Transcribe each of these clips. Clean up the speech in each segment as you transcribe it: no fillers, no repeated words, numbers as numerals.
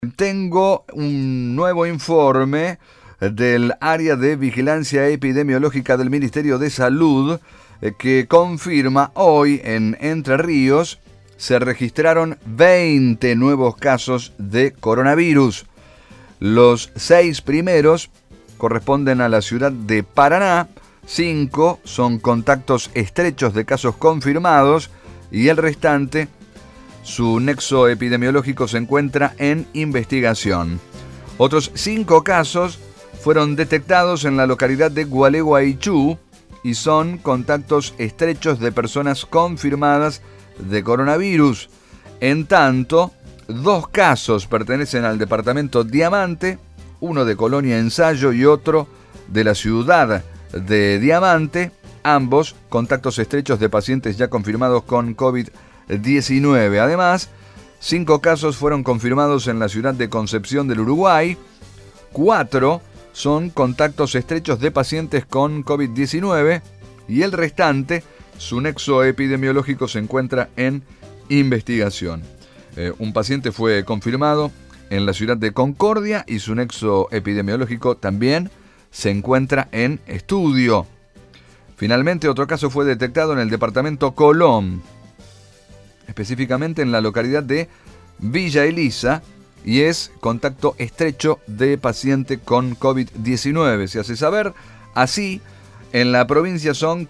Tengo un nuevo informe del área de vigilancia epidemiológica del Ministerio de Salud que confirma hoy en Entre Ríos se registraron 20 nuevos casos de coronavirus. Los 6 primeros corresponden a la ciudad de Paraná, 5 son contactos estrechos de casos confirmados y el restante, su nexo epidemiológico se encuentra en investigación. Otros 5 casos fueron detectados en la localidad de Gualeguaychú y son contactos estrechos de personas confirmadas de coronavirus. En tanto, 2 casos pertenecen al departamento Diamante, uno de Colonia Ensayo y otro de la ciudad de Diamante, ambos contactos estrechos de pacientes ya confirmados con COVID-19. Además, 5 casos fueron confirmados en la ciudad de Concepción del Uruguay, 4 son contactos estrechos de pacientes con COVID-19 y el restante, su nexo epidemiológico se encuentra en investigación. Un paciente fue confirmado en la ciudad de Concordia y su nexo epidemiológico también se encuentra en estudio. Finalmente, otro caso fue detectado en el departamento Colón, específicamente en la localidad de Villa Elisa, y es contacto estrecho de paciente con COVID-19. Se hace saber. Así, en la provincia son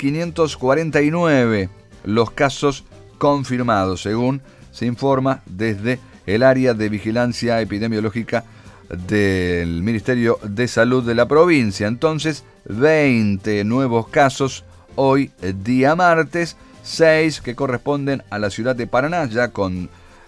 549 los casos confirmados, según se informa desde el área de vigilancia epidemiológica del Ministerio de Salud de la provincia. Entonces, 20 nuevos casos hoy, día martes, 6 que corresponden a la ciudad de Paraná, ya con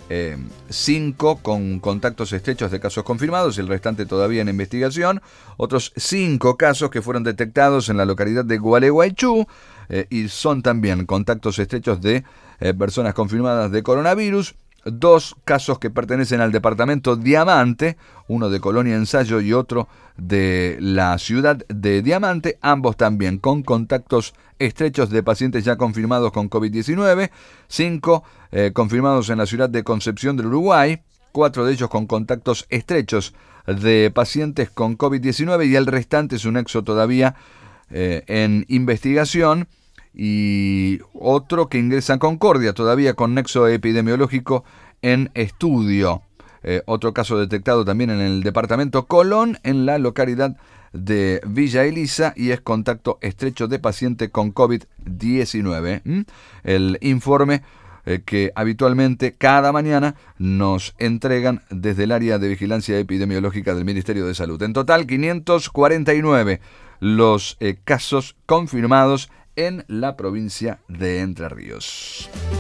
5 con contactos estrechos de casos confirmados, el restante todavía en investigación. Otros 5 casos que fueron detectados en la localidad de Gualeguaychú y son también contactos estrechos de personas confirmadas de coronavirus. 2 casos que pertenecen al departamento Diamante, uno de Colonia Ensayo y otro de la ciudad de Diamante, ambos también con contactos estrechos de pacientes ya confirmados con COVID-19, 5 confirmados en la ciudad de Concepción del Uruguay, 4 de ellos con contactos estrechos de pacientes con COVID-19 y el restante es un nexo todavía en investigación. Y otro que ingresa a Concordia, todavía con nexo epidemiológico en estudio. Otro caso detectado también en el departamento Colón, en la localidad de Villa Elisa, y es contacto estrecho de paciente con COVID-19. El informe que habitualmente cada mañana nos entregan desde el área de vigilancia epidemiológica del Ministerio de Salud. En total, 549 los casos confirmados en la provincia de Entre Ríos.